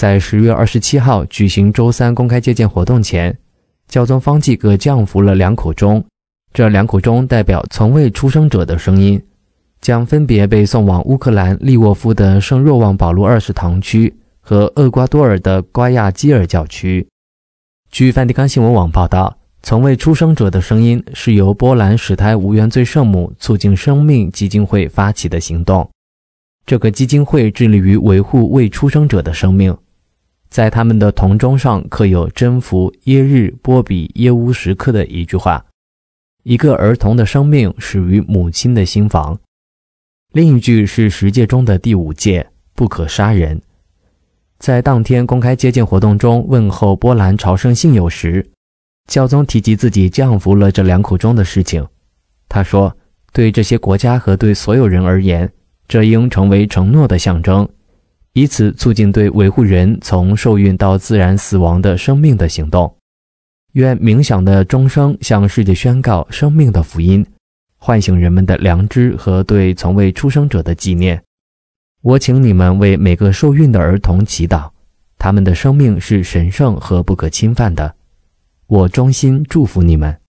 在10月27号举行周三公开接见活动前，教宗方济各降服了2口钟，这2口钟代表从未出生者的声音，将分别被送往乌克兰利沃夫的圣若望保禄2世堂区和厄瓜多尔的瓜亚基尔教区。据梵蒂冈新闻网报道，从未出生者的声音是由波兰使胎无原罪圣母促进生命基金会发起的行动。这个基金会致力于维护未出生者的生命，在他们的铜钟上刻有真福耶日波比耶乌什克的一句话：一个儿童的生命始于母亲的心房。另一句是10诫中的第5诫，不可杀人。在当天公开接见活动中问候波兰朝圣信友时，教宗提及自己降服了这2口钟的事情。他说，对这些国家和对所有人而言，这应成为承诺的象征，以此促进对维护人从受孕到自然死亡的生命的行动。愿冥想的钟声向世界宣告生命的福音，唤醒人们的良知和对从未出生者的纪念。我请你们为每个受孕的儿童祈祷，他们的生命是神圣和不可侵犯的。我衷心祝福你们。